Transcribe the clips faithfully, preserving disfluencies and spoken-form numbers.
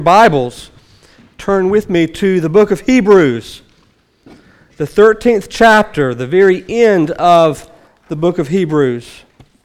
Bibles, turn with me to the book of Hebrews, the thirteenth chapter, the very end of the book of Hebrews.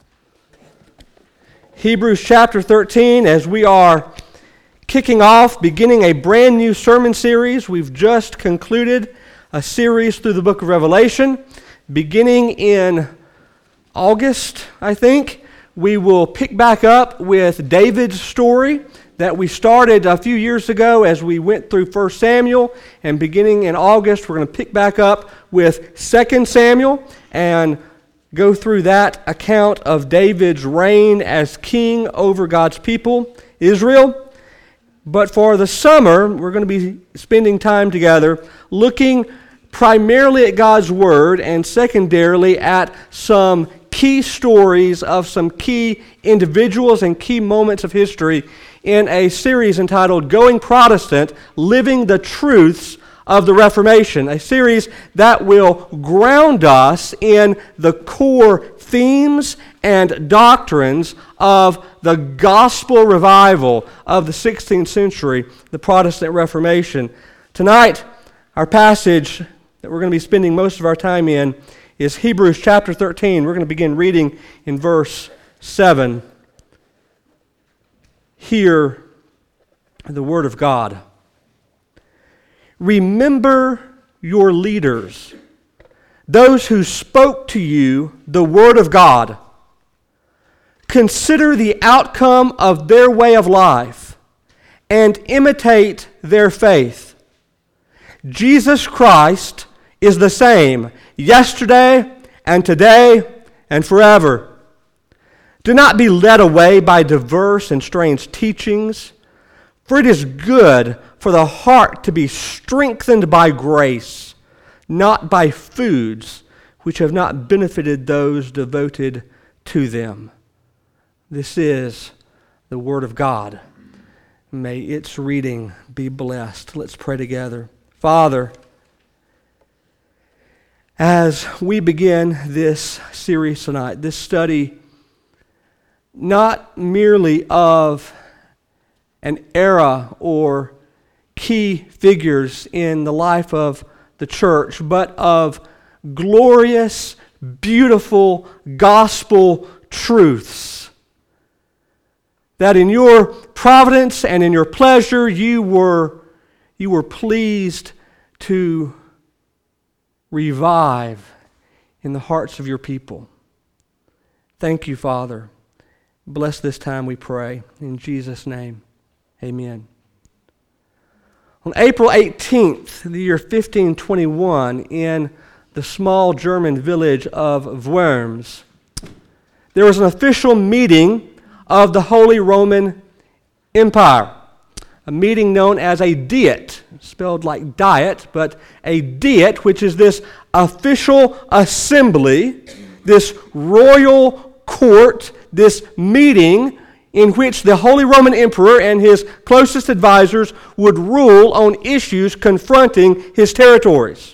Hebrews chapter thirteen, as we are kicking off, beginning a brand new sermon series. We've just concluded a series through the book of Revelation. Beginning in August, I think, we will pick back up with David's story that we started a few years ago as we went through First Samuel, and beginning in August, we're going to pick back up with Second Samuel and go through that account of David's reign as king over God's people, Israel. But for the summer, we're going to be spending time together looking primarily at God's Word and secondarily at some key stories of some key individuals and key moments of history in a series entitled Going Protestant, Living the Truths of the Reformation, a series that will ground us in the core themes and doctrines of the gospel revival of the sixteenth century, the Protestant Reformation. Tonight, our passage that we're going to be spending most of our time in is Hebrews chapter thirteen. We're going to begin reading in verse seven. Hear the word of God. Remember your leaders, those who spoke to you the word of God. Consider the outcome of their way of life and imitate their faith. Jesus Christ is the same yesterday and today and forever. Do not be led away by diverse and strange teachings, for it is good for the heart to be strengthened by grace, not by foods which have not benefited those devoted to them. This is the Word of God. May its reading be blessed. Let's pray together. Father, as we begin this series tonight, this study not merely of an era or key figures in the life of the church, but of glorious, beautiful gospel truths. That in your providence and in your pleasure, you were, you were pleased to revive in the hearts of your people. Thank you, Father. Bless this time, we pray. In Jesus' name, amen. On April eighteenth, the year fifteen twenty-one, in the small German village of Worms, there was an official meeting of the Holy Roman Empire, a meeting known as a Diet, spelled like diet, but a Diet, which is this official assembly, this royal court, this meeting in which the Holy Roman Emperor and his closest advisors would rule on issues confronting his territories.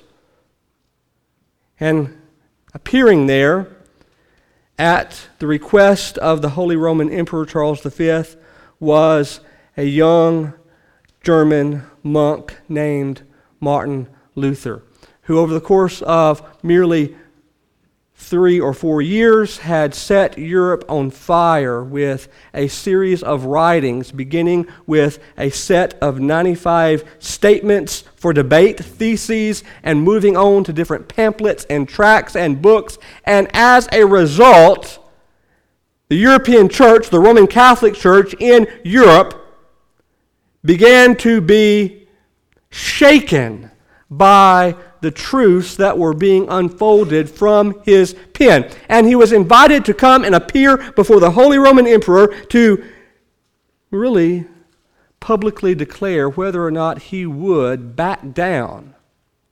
And appearing there at the request of the Holy Roman Emperor Charles the Fifth was a young German monk named Martin Luther, who over the course of merely three or four years had set Europe on fire with a series of writings, beginning with a set of ninety-five statements for debate, theses, and moving on to different pamphlets and tracts and books. And as a result, the European Church, the Roman Catholic Church in Europe, began to be shaken by the truths that were being unfolded from his pen. And he was invited to come and appear before the Holy Roman Emperor to really publicly declare whether or not he would back down.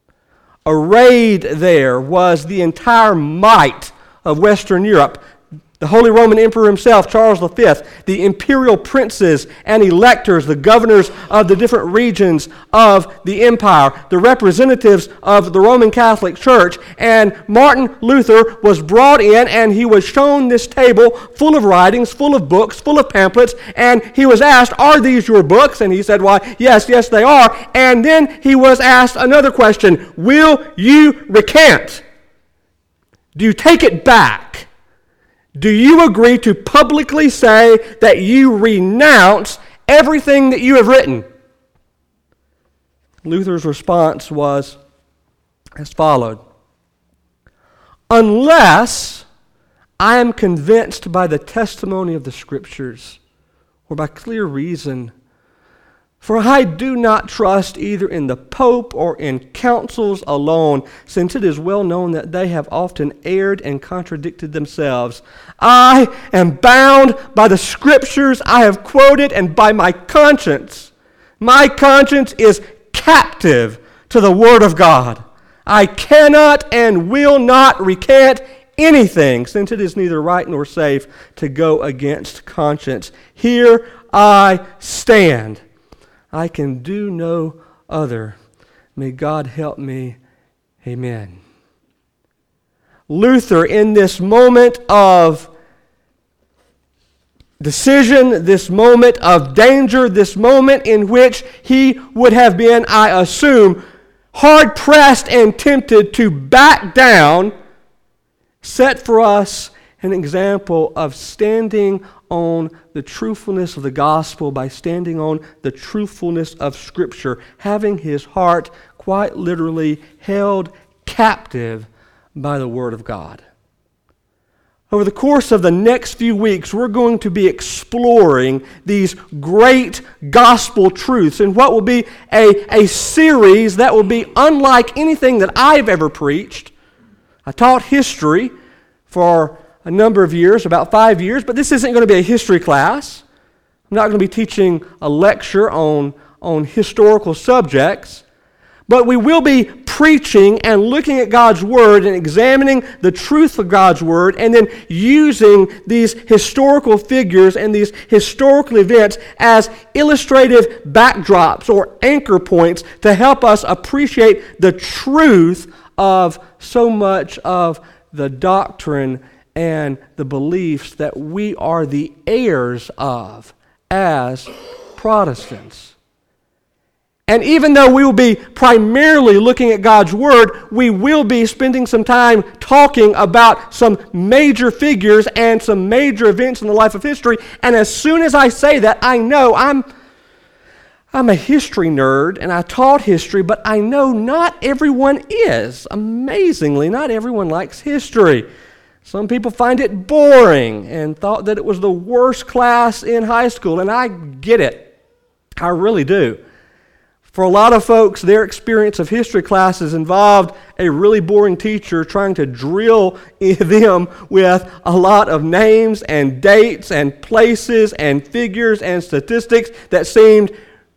Arrayed there was the entire might of Western Europe. The Holy Roman Emperor himself, Charles the Fifth, the imperial princes and electors, the governors of the different regions of the empire, the representatives of the Roman Catholic Church, and Martin Luther was brought in and he was shown this table full of writings, full of books, full of pamphlets, and he was asked, "Are these your books?" And he said, "Why, yes, yes, they are." And then he was asked another question, "Will you recant? Do you take it back? Do you agree to publicly say that you renounce everything that you have written?" Luther's response was as followed: "Unless I am convinced by the testimony of the Scriptures, or by clear reason, for I do not trust either in the Pope or in councils alone, since it is well known that they have often erred and contradicted themselves. I am bound by the Scriptures I have quoted and by my conscience. My conscience is captive to the Word of God. I cannot and will not recant anything, since it is neither right nor safe to go against conscience. Here I stand. I can do no other. May God help me. Amen." Luther, in this moment of decision, this moment of danger, this moment in which he would have been, I assume, hard-pressed and tempted to back down, set for us an example of standing on the truthfulness of the gospel by standing on the truthfulness of Scripture, having his heart quite literally held captive by the Word of God. Over the course of the next few weeks, we're going to be exploring these great gospel truths in what will be a, a series that will be unlike anything that I've ever preached. I taught history for a number of years, about five years, but this isn't going to be a history class. I'm not going to be teaching a lecture on, on historical subjects, but we will be preaching and looking at God's Word and examining the truth of God's Word and then using these historical figures and these historical events as illustrative backdrops or anchor points to help us appreciate the truth of so much of the doctrine and the beliefs that we are the heirs of as Protestants. And even though we will be primarily looking at God's Word, we will be spending some time talking about some major figures and some major events in the life of history. And as soon as I say that, I know I'm I'm a history nerd, and I taught history, but I know not everyone is. Amazingly, not everyone likes history. Some people find it boring and thought that it was the worst class in high school, and I get it. I really do. For a lot of folks, their experience of history classes involved a really boring teacher trying to drill them with a lot of names and dates and places and figures and statistics that seemed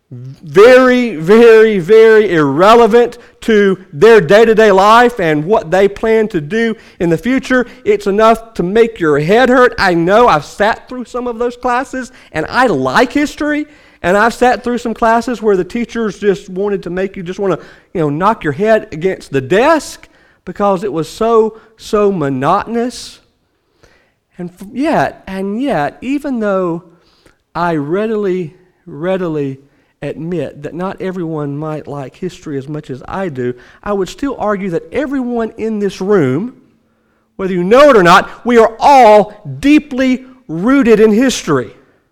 very, very, very irrelevant to their day-to-day life and what they plan to do in the future. It's enough to make your head hurt. I know I've sat through some of those classes, and I like history, and I've sat through some classes where the teachers just wanted to make you just want to, you know, knock your head against the desk because it was so, so monotonous. And yet, and yet, even though I readily, readily admit that not everyone might like history as much as I do, I would still argue that everyone in this room, whether you know it or not, we are all deeply rooted in history.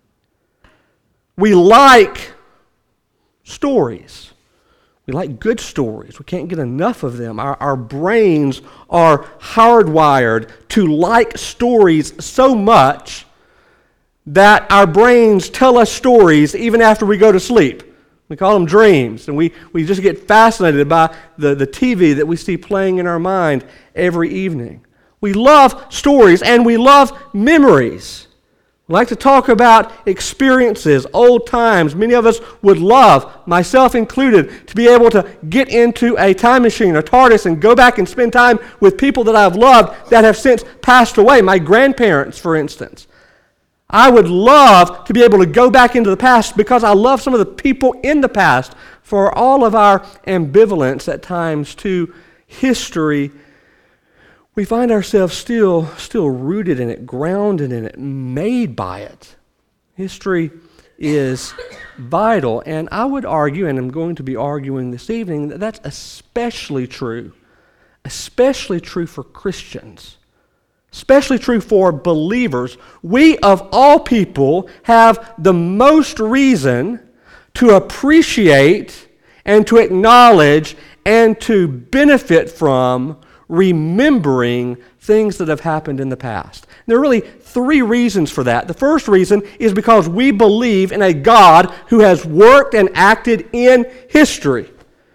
We like stories. We like good stories. We can't get enough of them. Our, our brains are hardwired to like stories so much that our brains tell us stories even after we go to sleep. We call them dreams, and we, we just get fascinated by the, the T V that we see playing in our mind every evening. We love stories, and we love memories. We like to talk about experiences, old times. Many of us would love, myself included, to be able to get into a time machine or TARDIS and go back and spend time with people that I've loved that have since passed away. My grandparents, for instance. I would love to be able to go back into the past because I love some of the people in the past. For all of our ambivalence at times to history, we find ourselves still, still rooted in it, grounded in it, made by it. History is vital, and I would argue, and I'm going to be arguing this evening, that that's especially true, especially true for Christians, especially true for believers. We, of all people, have the most reason to appreciate and to acknowledge and to benefit from remembering things that have happened in the past. There are really three reasons for that. The first reason is because we believe in a God who has worked and acted in history.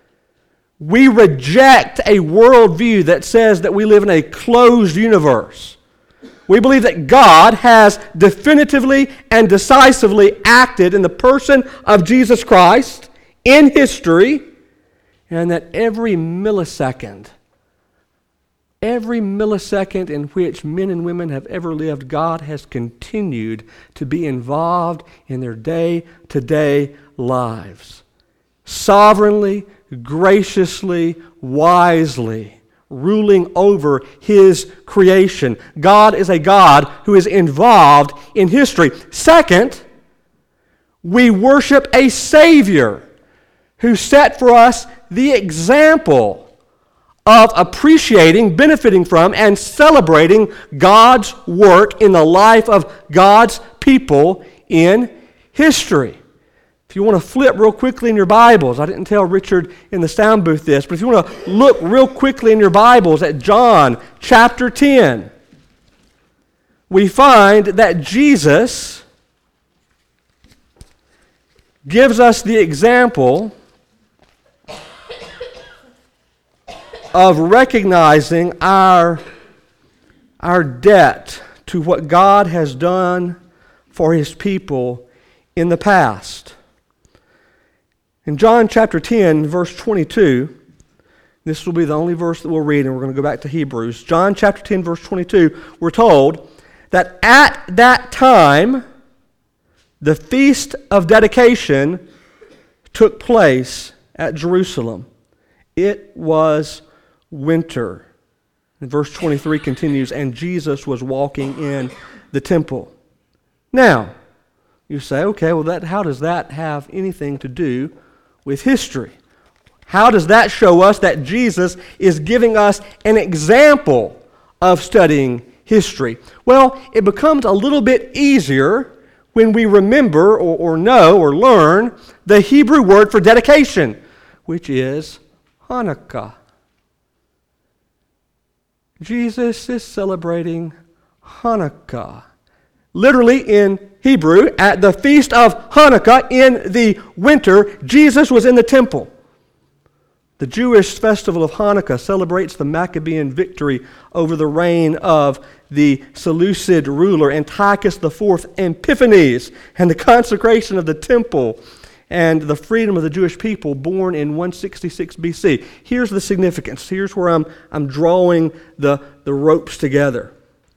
We reject a worldview that says that we live in a closed universe. We believe that God has definitively and decisively acted in the person of Jesus Christ in history, and that every millisecond Every millisecond in which men and women have ever lived, God has continued to be involved in their day-to-day lives. Sovereignly, graciously, wisely, ruling over His creation. God is a God who is involved in history. Second, we worship a Savior who set for us the example of appreciating, benefiting from, and celebrating God's work in the life of God's people in history. If you want to flip real quickly in your Bibles, I didn't tell Richard in the sound booth this, but if you want to look real quickly in your Bibles at John chapter ten, we find that Jesus gives us the example of recognizing our, our debt to what God has done for His people in the past. In John chapter ten, verse twenty-two, this will be the only verse that we'll read, and we're going to go back to Hebrews. John chapter ten, verse twenty-two, we're told that at that time, the Feast of Dedication took place at Jerusalem. It was winter. And verse twenty-three continues, and Jesus was walking in the temple. Now, you say, okay, well, that how does that have anything to do with history? How does that show us that Jesus is giving us an example of studying history? Well, it becomes a little bit easier when we remember or, or know or learn the Hebrew word for dedication, which is Hanukkah. Jesus is celebrating Hanukkah. Literally in Hebrew, at the feast of Hanukkah in the winter, Jesus was in the temple. The Jewish festival of Hanukkah celebrates the Maccabean victory over the reign of the Seleucid ruler Antiochus the Fourth Epiphanes and the consecration of the temple and the freedom of the Jewish people born in one sixty-six B C. Here's the significance. Here's where I'm, I'm drawing the, the ropes together.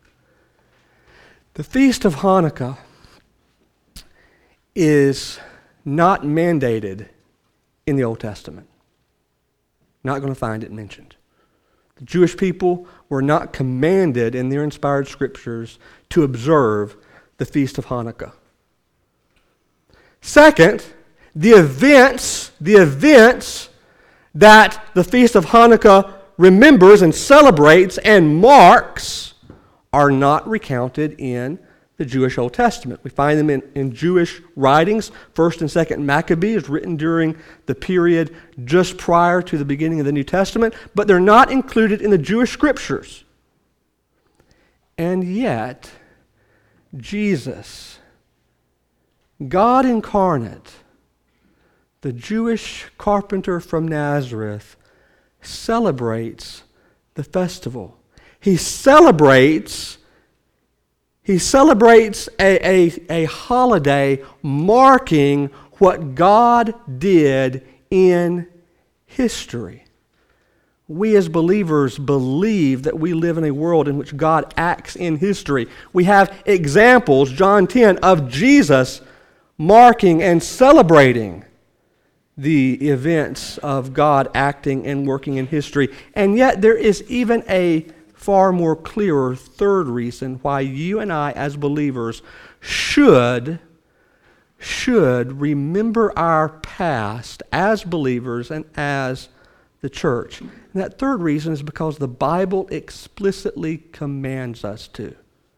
The Feast of Hanukkah is not mandated in the Old Testament. Not going to find it mentioned. The Jewish people were not commanded in their inspired scriptures to observe the Feast of Hanukkah. Second, the events, the events that the Feast of Hanukkah remembers and celebrates and marks are not recounted in the Jewish Old Testament. We find them in, in Jewish writings. First and Second Maccabees is written during the period just prior to the beginning of the New Testament, but they're not included in the Jewish scriptures. And yet, Jesus, God incarnate, the Jewish carpenter from Nazareth, celebrates the festival. He celebrates He celebrates a, a, a holiday marking what God did in history. We as believers believe that we live in a world in which God acts in history. We have examples, John ten, of Jesus marking and celebrating the events of God acting and working in history. And yet there is even a far more clearer third reason why you and I as believers should, should remember our past as believers and as the church. And that third reason is because the Bible explicitly commands us to.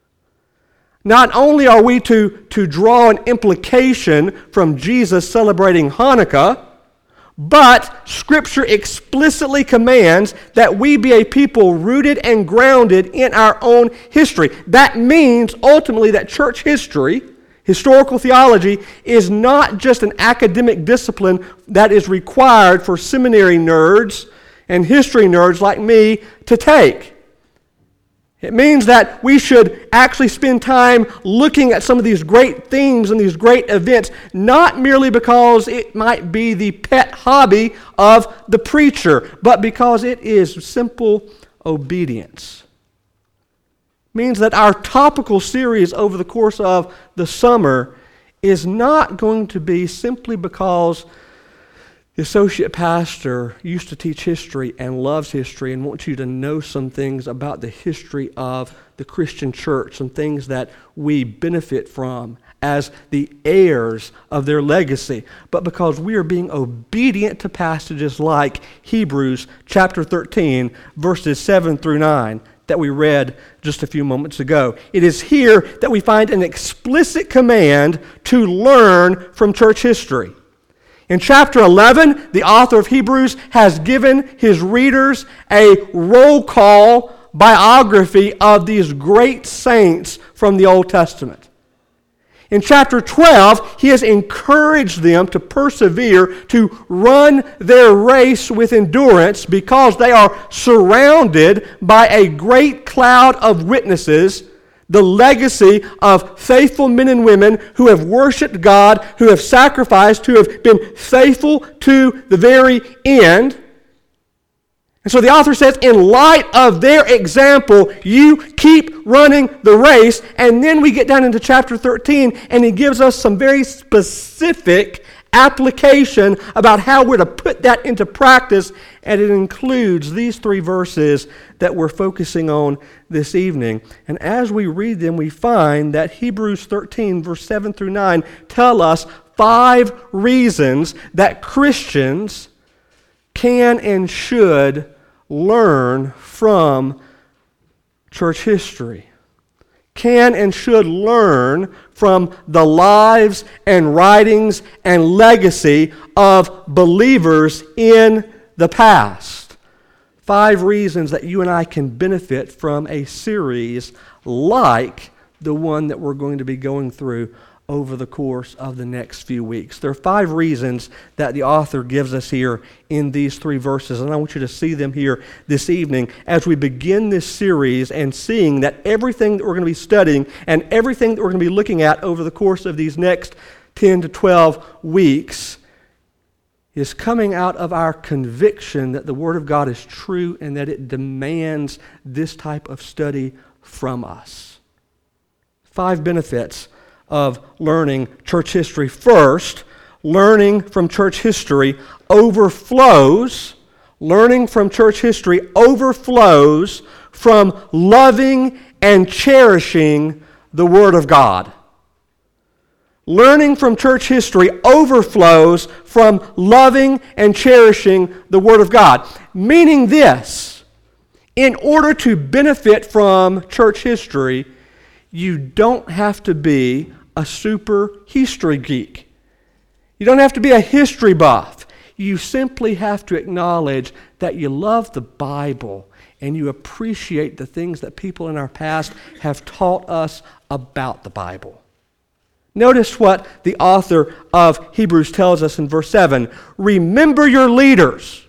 Not only are we to, to draw an implication from Jesus celebrating Hanukkah, but Scripture explicitly commands that we be a people rooted and grounded in our own history. That means ultimately that church history, historical theology, is not just an academic discipline that is required for seminary nerds and history nerds like me to take. It means that we should actually spend time looking at some of these great themes and these great events, not merely because it might be the pet hobby of the preacher, but because it is simple obedience. It means that our topical series over the course of the summer is not going to be simply because the associate pastor used to teach history and loves history and wants you to know some things about the history of the Christian church, some things that we benefit from as the heirs of their legacy, but because we are being obedient to passages like Hebrews chapter thirteen, verses seven through nine, that we read just a few moments ago. It is here that we find an explicit command to learn from church history. In chapter eleven, the author of Hebrews has given his readers a roll call biography of these great saints from the Old Testament. In chapter twelve, he has encouraged them to persevere, to run their race with endurance because they are surrounded by a great cloud of witnesses, the legacy of faithful men and women who have worshiped God, who have sacrificed, who have been faithful to the very end. And so the author says, in light of their example, you keep running the race. And then we get down into chapter thirteen, and he gives us some very specific application about how we're to put that into practice, and it includes these three verses that we're focusing on this evening. And as we read them, we find that Hebrews thirteen, verse seven through nine, tell us five reasons that Christians can and should learn from church history. Can and should learn from the lives and writings and legacy of believers in the past. Five reasons that you and I can benefit from a series like the one that we're going to be going through over the course of the next few weeks. There are five reasons that the author gives us here in these three verses, and I want you to see them here this evening as we begin this series and seeing that everything that we're going to be studying and everything that we're going to be looking at over the course of these next ten to twelve weeks is coming out of our conviction that the Word of God is true and that it demands this type of study from us. Five benefits of learning church history. First, learning from church history overflows, learning from church history overflows from loving and cherishing the Word of God. Learning from church history overflows from loving and cherishing the Word of God. Meaning this, in order to benefit from church history, you don't have to be a super history geek. You don't have to be a history buff. You simply have to acknowledge that you love the Bible and you appreciate the things that people in our past have taught us about the Bible. Notice what the author of Hebrews tells us in verse seven. Remember your leaders.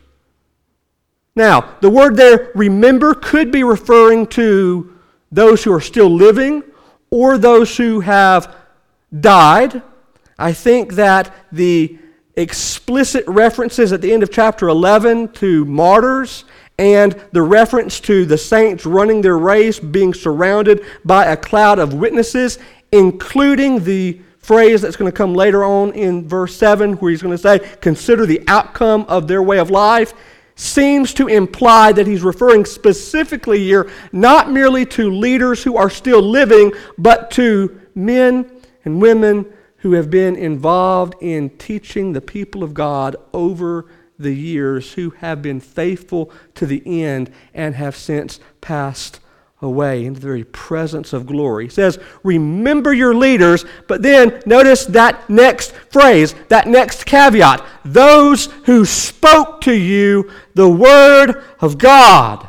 Now, the word there, remember, could be referring to those who are still living, or those who have died. I think that the explicit references at the end of chapter eleven to martyrs and the reference to the saints running their race, being surrounded by a cloud of witnesses, including the phrase that's going to come later on in verse seven, where he's going to say, consider the outcome of their way of life, seems to imply that he's referring specifically here not merely to leaders who are still living, but to men and women who have been involved in teaching the people of God over the years, who have been faithful to the end and have since passed away into the very presence of glory. He says, remember your leaders, but then notice that next phrase, that next caveat, those who spoke to you the word of God.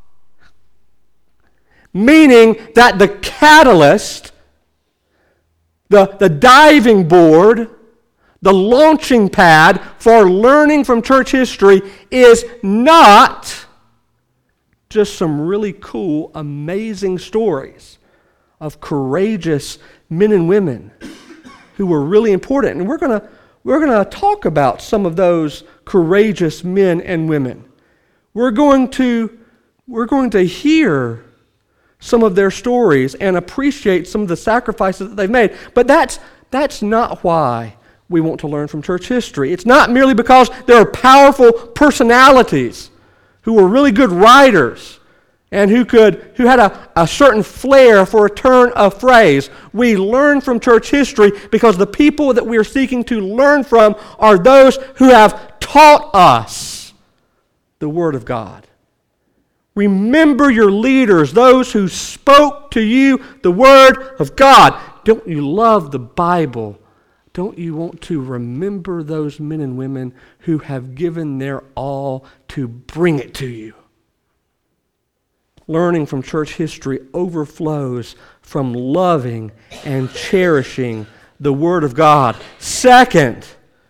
Meaning that the catalyst, the, the diving board, the launching pad for learning from church history is not just some really cool, amazing stories of courageous men and women who were really important. And we're going to we're going to talk about some of those courageous men and women. We're going to we're going to hear some of their stories and appreciate some of the sacrifices that they've made. But that's that's not why we want to learn from church history. It's not merely because there are powerful personalities who were really good writers and who could who had a, a certain flair for a turn of phrase. We learn from church history because the people that we are seeking to learn from are those who have taught us the Word of God. Remember your leaders, those who spoke to you the Word of God. Don't you love the Bible? Don't you want to remember those men and women who have given their all to bring it to you? Learning from church history overflows from loving and cherishing the Word of God. Second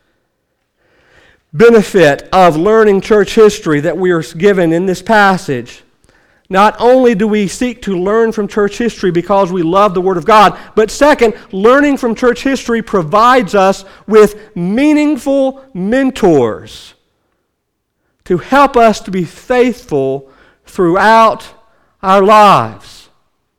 benefit of learning church history that we are given in this passage. Not only do we seek to learn from church history because we love the Word of God, but second, learning from church history provides us with meaningful mentors to help us to be faithful throughout our lives.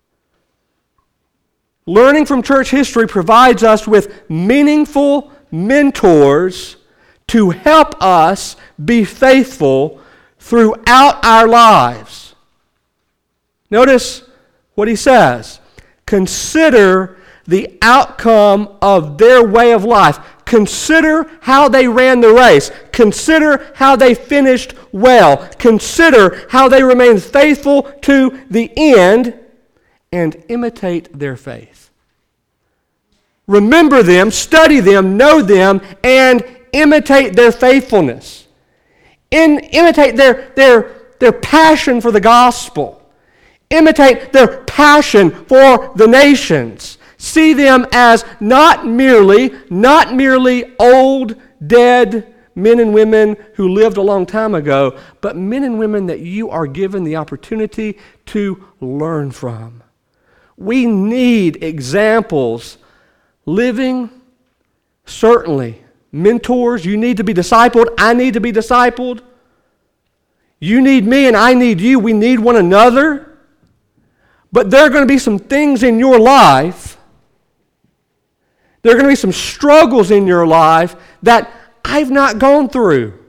Learning from church history provides us with meaningful mentors to help us be faithful throughout our lives. Notice what he says. Consider the outcome of their way of life. Consider how they ran the race. Consider how they finished well. Consider how they remained faithful to the end and imitate their faith. Remember them, study them, know them, and imitate their faithfulness. In, imitate their, their, their passion for the gospel. Imitate their passion for the nations. See them as not merely, not merely old, dead men and women who lived a long time ago, but men and women that you are given the opportunity to learn from. We need examples, living, certainly. Mentors, you need to be discipled. I need to be discipled. You need me and I need you. We need one another. But there are going to be some things in your life, there are going to be some struggles in your life that I've not gone through,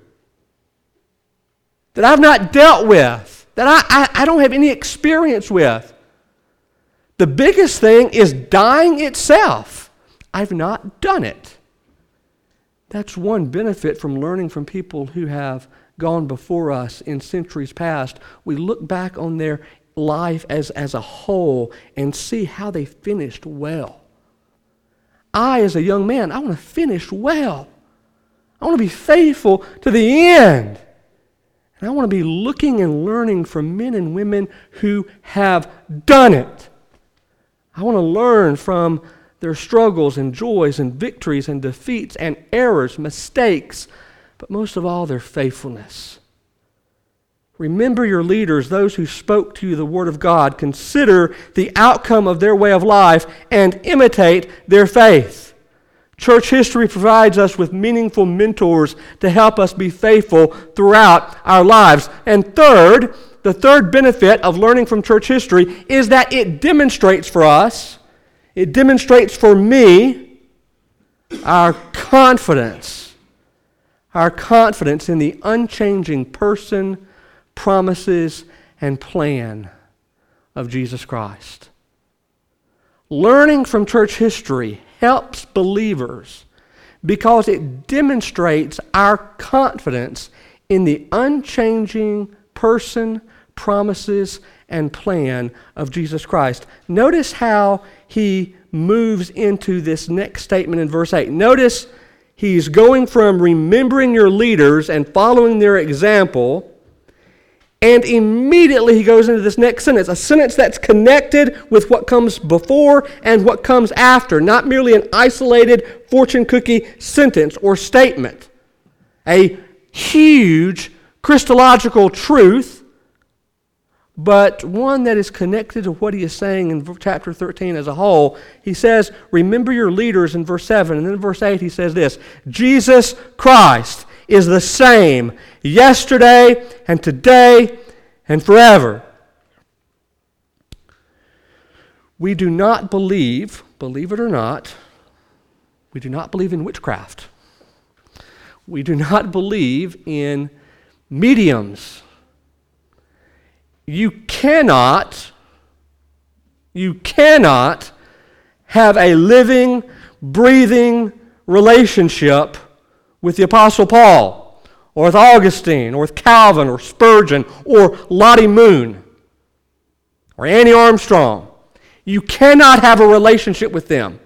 that I've not dealt with, that I, I, I don't have any experience with. The biggest thing is dying itself. I've not done it. That's one benefit from learning from people who have gone before us in centuries past. We look back on their life as, as a whole and see how they finished well. I, as a young man, I want to finish well. I want to be faithful to the end. And I want to be looking and learning from men and women who have done it. I want to learn from their struggles and joys and victories and defeats and errors, mistakes, but most of all, their faithfulness. Remember your leaders, those who spoke to you the Word of God. Consider the outcome of their way of life and imitate their faith. Church history provides us with meaningful mentors to help us be faithful throughout our lives. And third, the third benefit of learning from church history is that it demonstrates for us, it demonstrates for me, our confidence, our confidence in the unchanging person, promises, and plan of Jesus Christ. Learning from church history helps believers because it demonstrates our confidence in the unchanging person, promises, and plan of Jesus Christ. Notice how he moves into this next statement in verse eight. Notice he's going from remembering your leaders and following their example, and immediately he goes into this next sentence, a sentence that's connected with what comes before and what comes after, not merely an isolated fortune cookie sentence or statement. A huge Christological truth, but one that is connected to what he is saying in chapter thirteen as a whole. He says, remember your leaders in verse seven, and then in verse eight he says this, Jesus Christ is the same yesterday and today and forever. We do not believe, believe it or not, we do not believe in witchcraft. We do not believe in mediums. You cannot, you cannot have a living, breathing relationship with the Apostle Paul, or with Augustine, or with Calvin, or Spurgeon, or Lottie Moon, or Annie Armstrong. You cannot have a relationship with them.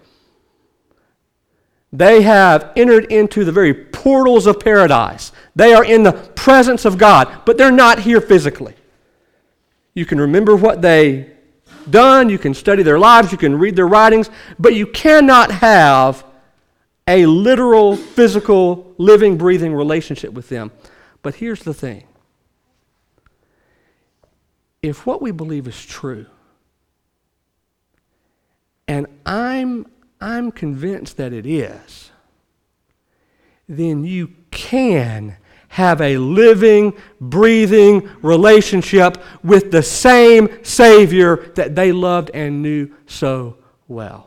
They have entered into the very portals of paradise. They are in the presence of God, but they're not here physically. You can remember what they've done, you can study their lives, you can read their writings, but you cannot have a literal, physical, living, breathing relationship with them. But here's the thing. If what we believe is true, and I'm, I'm convinced that it is, then you can have a living, breathing relationship with the same Savior that they loved and knew so well.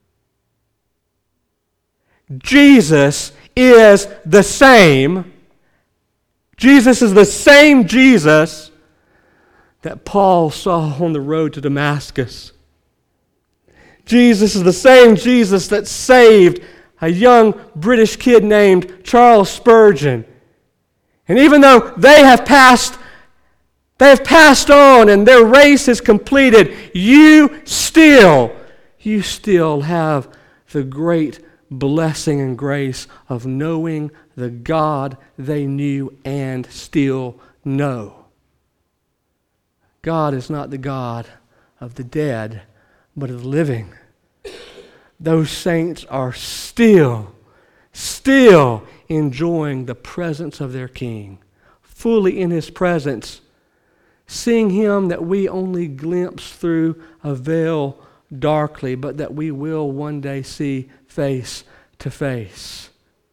Jesus is the same. Jesus is the same Jesus that Paul saw on the road to Damascus. Jesus is the same Jesus that saved a young British kid named Charles Spurgeon. And even though they have passed, they have passed on and their race is completed, you still, you still have the great blessing and grace of knowing the God they knew and still know. God is not the God of the dead, but of the living. Those saints are still, still enjoying the presence of their King, fully in His presence, seeing Him that we only glimpse through a veil darkly, but that we will one day see face to face.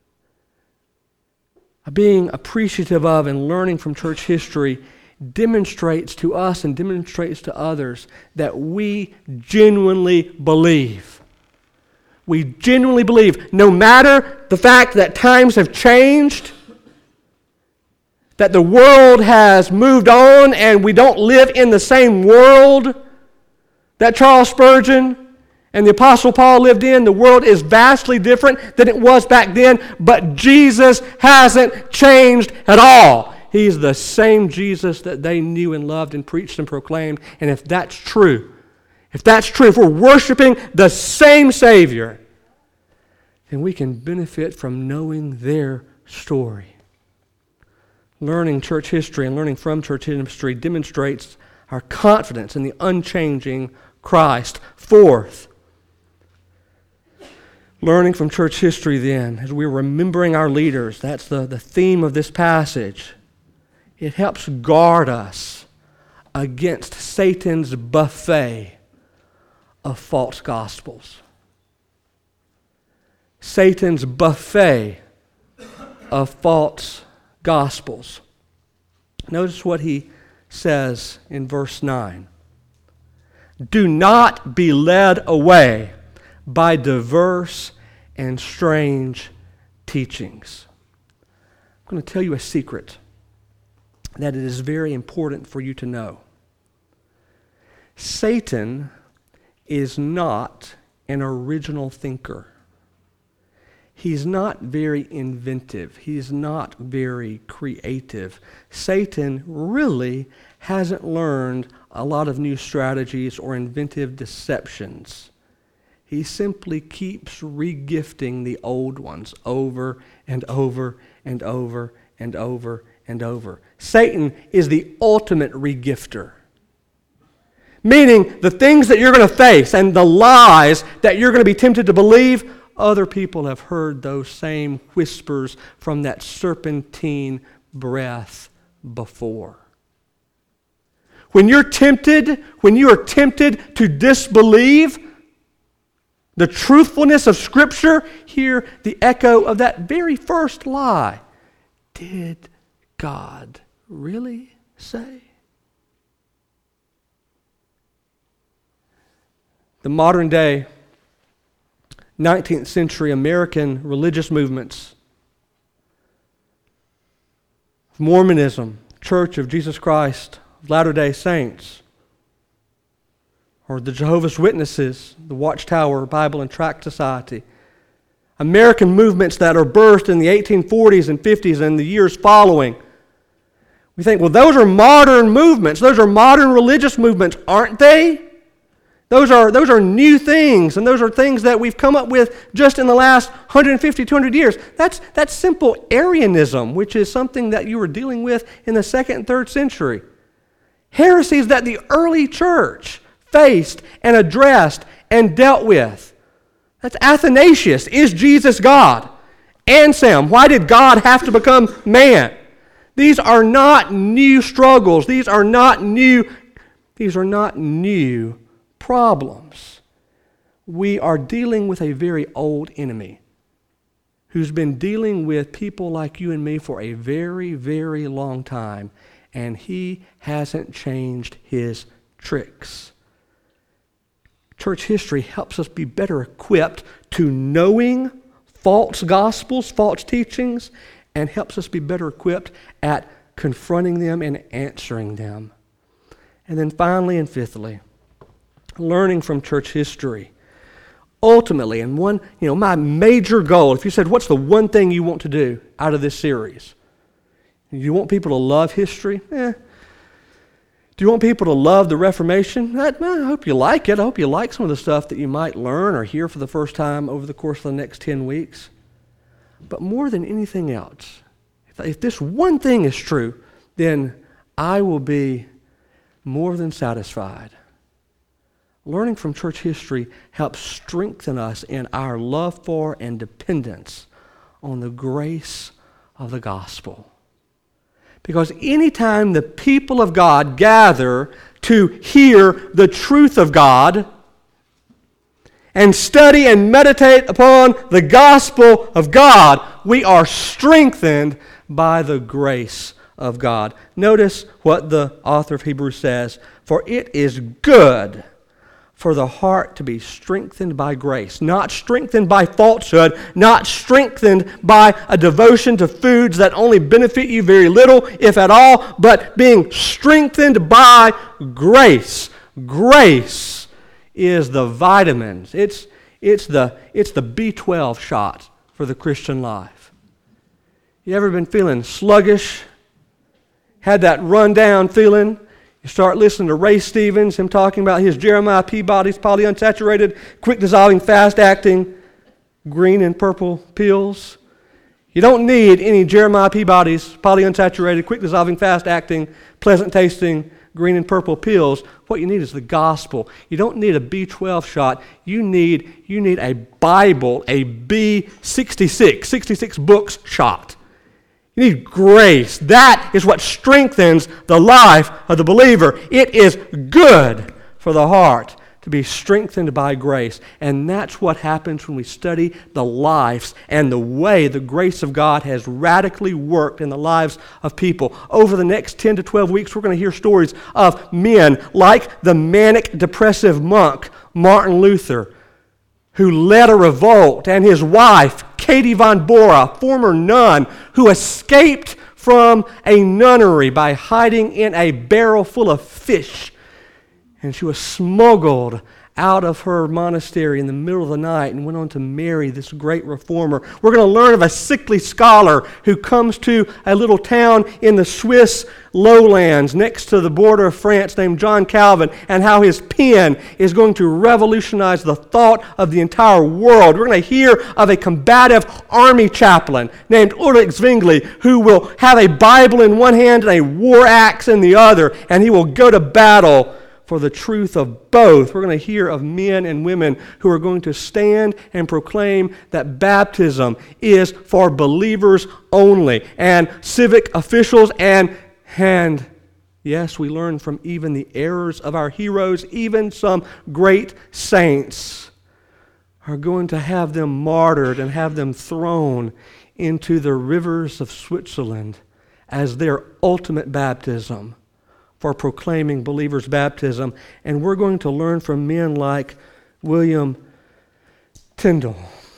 Being appreciative of and learning from church history demonstrates to us and demonstrates to others that we genuinely believe. We genuinely believe, no matter the fact that times have changed, that the world has moved on and we don't live in the same world that Charles Spurgeon and the Apostle Paul lived in. The world is vastly different than it was back then, but Jesus hasn't changed at all. He's the same Jesus that they knew and loved and preached and proclaimed. And if that's true, if that's true, if we're worshiping the same Savior, then we can benefit from knowing their story. Learning church history and learning from church history demonstrates our confidence in the unchanging Christ. Fourth, learning from church history then, as we're remembering our leaders, that's the, the theme of this passage. It helps guard us against Satan's buffet of false gospels. Satan's buffet of false gospels. Notice what he says in verse nine. Do not be led away by diverse and strange teachings. I'm going to tell you a secret that it is very important for you to know. Satan is not an original thinker. He's not very inventive. He's not very creative. Satan really hasn't learned a lot of new strategies or inventive deceptions. He simply keeps regifting the old ones over and over and over and over and over. Satan is the ultimate regifter. Meaning the things that you're going to face and the lies that you're going to be tempted to believe, other people have heard those same whispers from that serpentine breath before. When you're tempted, when you are tempted to disbelieve the truthfulness of Scripture, hear the echo of that very first lie. Did God really say? The modern day nineteenth century American religious movements, Mormonism, Church of Jesus Christ of Latter-day Saints, or the Jehovah's Witnesses, the Watchtower Bible and Tract Society, American movements that are birthed in the eighteen forties and fifties and the years following. We think, well, those are modern movements. Those are modern religious movements, aren't they? Those are, those are new things, and those are things that we've come up with just in the last one hundred fifty, two hundred years. That's, that's simple Arianism, which is something that you were dealing with in the second and third century. Heresies that the early church faced and addressed and dealt with. That's Athanasius. Is Jesus God? Anselm. Why did God have to become man? These are not new struggles. These are not new, these are not new problems. We are dealing with a very old enemy who's been dealing with people like you and me for a very, very long time, and he hasn't changed his tricks. Church history helps us be better equipped to knowing false gospels, false teachings, and helps us be better equipped at confronting them and answering them. And then finally and fifthly, learning from church history. Ultimately, and one, you know, my major goal, if you said, what's the one thing you want to do out of this series? You want people to love history? Eh. Do you want people to love the Reformation? I, I hope you like it. I hope you like some of the stuff that you might learn or hear for the first time over the course of the next ten weeks. But more than anything else, if, if this one thing is true, then I will be more than satisfied. Learning from church history helps strengthen us in our love for and dependence on the grace of the gospel. Because anytime the people of God gather to hear the truth of God and study and meditate upon the gospel of God, we are strengthened by the grace of God. Notice what the author of Hebrews says, "For it is good for the heart to be strengthened by grace," not strengthened by falsehood, not strengthened by a devotion to foods that only benefit you very little, if at all, but being strengthened by grace. Grace is the vitamins. It's, it's, the, it's the B twelve shot for the Christian life. You ever been feeling sluggish? Had that run-down feeling? You start listening to Ray Stevens, him talking about his Jeremiah Peabody's polyunsaturated, quick-dissolving, fast-acting green and purple pills. You don't need any Jeremiah Peabody's polyunsaturated, quick-dissolving, fast-acting, pleasant-tasting green and purple pills. What you need is the gospel. You don't need a B twelve shot. You need, you need a Bible, a B sixty-six, sixty-six books shot. You need grace. That is what strengthens the life of the believer. It is good for the heart to be strengthened by grace. And that's what happens when we study the lives and the way the grace of God has radically worked in the lives of people. Over the next ten to twelve weeks, we're going to hear stories of men like the manic depressive monk Martin Luther, who led a revolt, and his wife, Katie von Bora, former nun, who escaped from a nunnery by hiding in a barrel full of fish. And she was smuggled out of her monastery in the middle of the night and went on to marry this great reformer. We're going to learn of a sickly scholar who comes to a little town in the Swiss lowlands next to the border of France named John Calvin, and how his pen is going to revolutionize the thought of the entire world. We're going to hear of a combative army chaplain named Ulrich Zwingli who will have a Bible in one hand and a war axe in the other, and he will go to battle for the truth of both. We're going to hear of men and women who are going to stand and proclaim that baptism is for believers only, and civic officials and and yes, we learn from even the errors of our heroes, even some great saints are going to have them martyred and have them thrown into the rivers of Switzerland as their ultimate baptism for proclaiming believers' baptism. And we're going to learn from men like William Tyndale,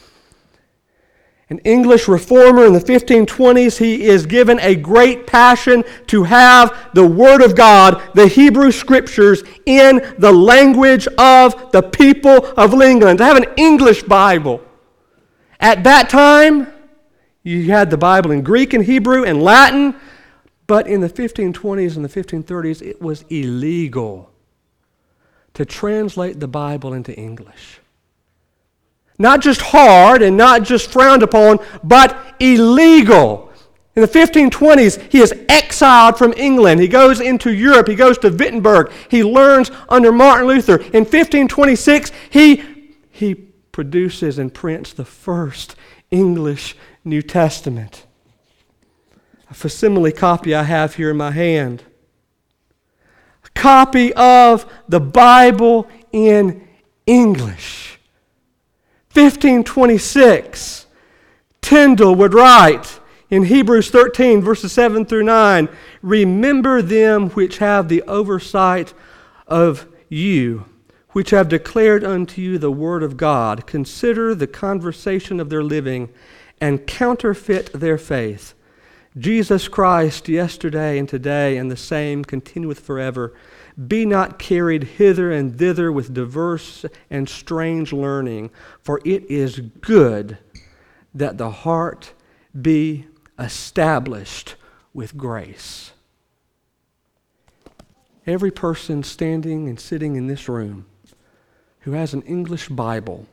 an English reformer in the fifteen twenties. He is given a great passion to have the Word of God, the Hebrew Scriptures, in the language of the people of England, to have an English Bible. At that time, you had the Bible in Greek and Hebrew and Latin, but in the fifteen twenties and the fifteen thirties, it was illegal to translate the Bible into English. Not just hard and not just frowned upon, but illegal. In the fifteen twenties, he is exiled from England. He goes into Europe. He goes to Wittenberg. He learns under Martin Luther. In fifteen twenty-six, he, he produces and prints the first English New Testament. A facsimile copy I have here in my hand. A copy of the Bible in English. fifteen twenty-six, Tyndale would write in Hebrews thirteen, verses seven through nine, "Remember them which have the oversight of you, which have declared unto you the word of God. Consider the conversation of their living, and counterfeit their faith. Jesus Christ yesterday and today and the same continueth forever. Be not carried hither and thither with diverse and strange learning, for it is good that the heart be established with grace." Every person standing and sitting in this room who has an English Bible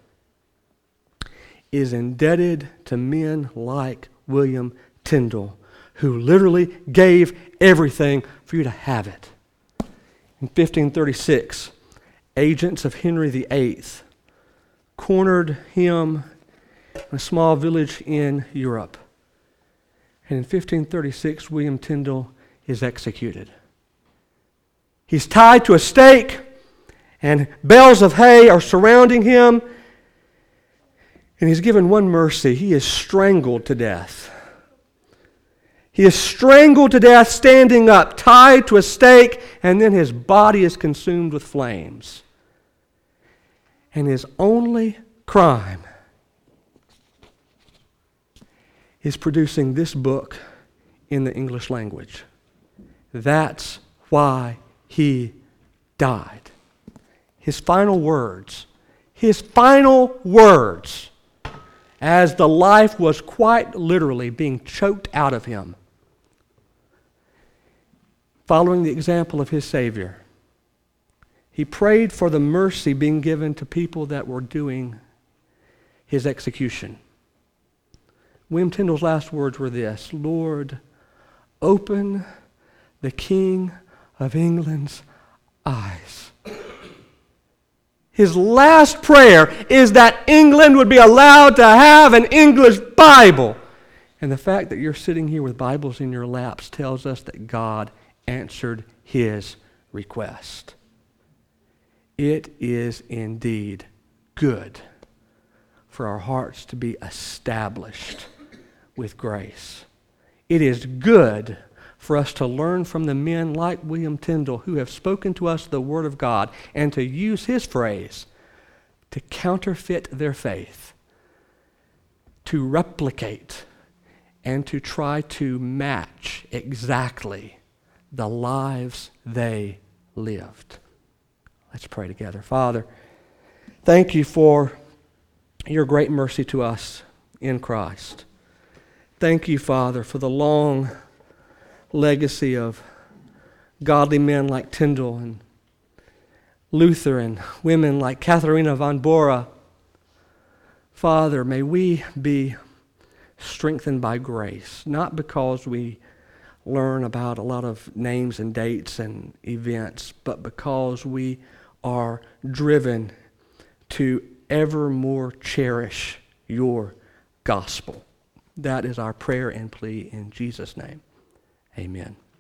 is indebted to men like William Tyndale, who literally gave everything for you to have it. In fifteen thirty-six, agents of Henry the Eighth cornered him in a small village in Europe. And in fifteen thirty-six, William Tyndale is executed. He's tied to a stake, and bales of hay are surrounding him. And he's given one mercy. He is strangled to death. He is strangled to death standing up, tied to a stake, and then his body is consumed with flames. And his only crime is producing this book in the English language. That's why he died. His final words, his final words, as the life was quite literally being choked out of him, following the example of his Savior, he prayed for the mercy being given to people that were doing his execution. William Tyndale's last words were this: "Lord, open the King of England's eyes." His last prayer is that England would be allowed to have an English Bible. And the fact that you're sitting here with Bibles in your laps tells us that God answered his request. It is indeed good for our hearts to be established with grace. It is good for us to learn from the men like William Tyndale who have spoken to us the Word of God and to use his phrase to counterfeit their faith, to replicate, and to try to match exactly the lives they lived. Let's pray together. Father, thank you for your great mercy to us in Christ. Thank you, Father, for the long legacy of godly men like Tyndale and Luther and women like Katharina von Bora. Father, may we be strengthened by grace, not because we learn about a lot of names and dates and events, but because we are driven to ever more cherish your gospel. That is our prayer and plea in Jesus' name. Amen.